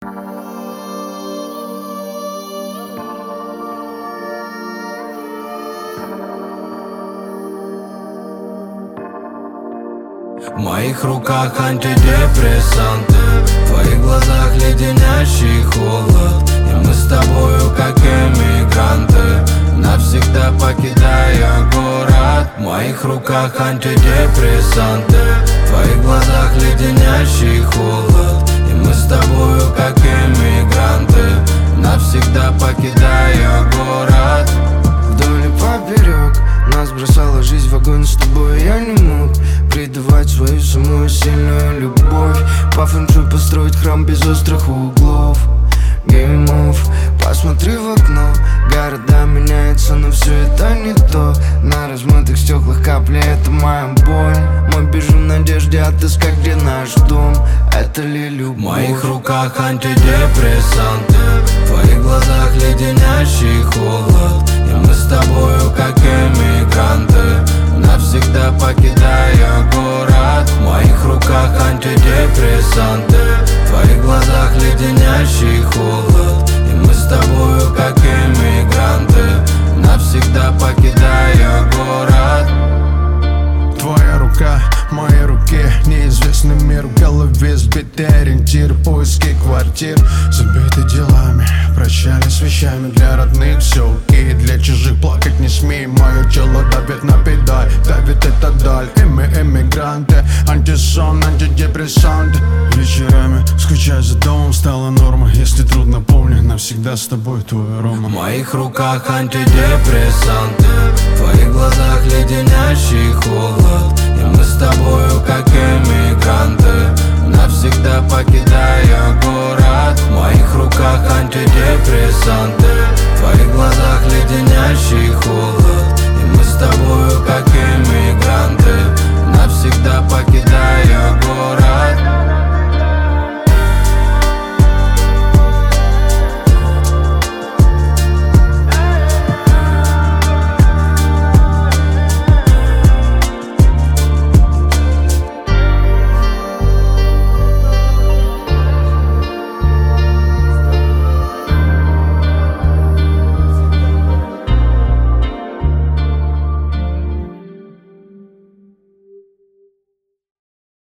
В моих руках антидепрессанты, в твоих глазах леденящий холод. И мы с тобою как эмигранты, навсегда покидая город. В моих руках антидепрессанты, в твоих глазах леденящий холод. И мы с тобою как эмигранты, навсегда покидая город. Вдоль и поперек нас бросала жизнь в огонь, с тобой я не мог предавать свою самую сильную любовь. По фэншую построить храм без острых углов, геймов. Посмотри в окно, города меняются, но все это не то. На размытых стеклах капли, это моя боль. Мы бежим в надежде отыскать, где наш дом. Это ли любовь? В моих руках антидепрессанты, в твоих глазах леденящий холод. И мы с тобою как эмигранты, навсегда покидая город. В моих руках антидепрессанты, в твоих глазах леденящий холод. И мы с тобою как эмигранты, навсегда покидая город. Твоя рука в моей руке, неизвестный мир в голове, сбитый ориентир, поиски квартир забиты делами, прощали с вещами. Для родных все окей, для чужих плакать не смей. Мое тело давит на педаль, давит это даль. И мы эмигранты, антисон, антидепрессанты. Вечерами скучаю за домом, стала норма. Если трудно, помни, навсегда с тобой твой Рома. В моих руках антидепрессанты, в твоих глазах леденящий холод. И мы с тобою как эмигранты, навсегда покидая город. В моих руках антидепрессанты, в твоих глазах леденящий холод. И мы с тобою как эмигранты, навсегда покидая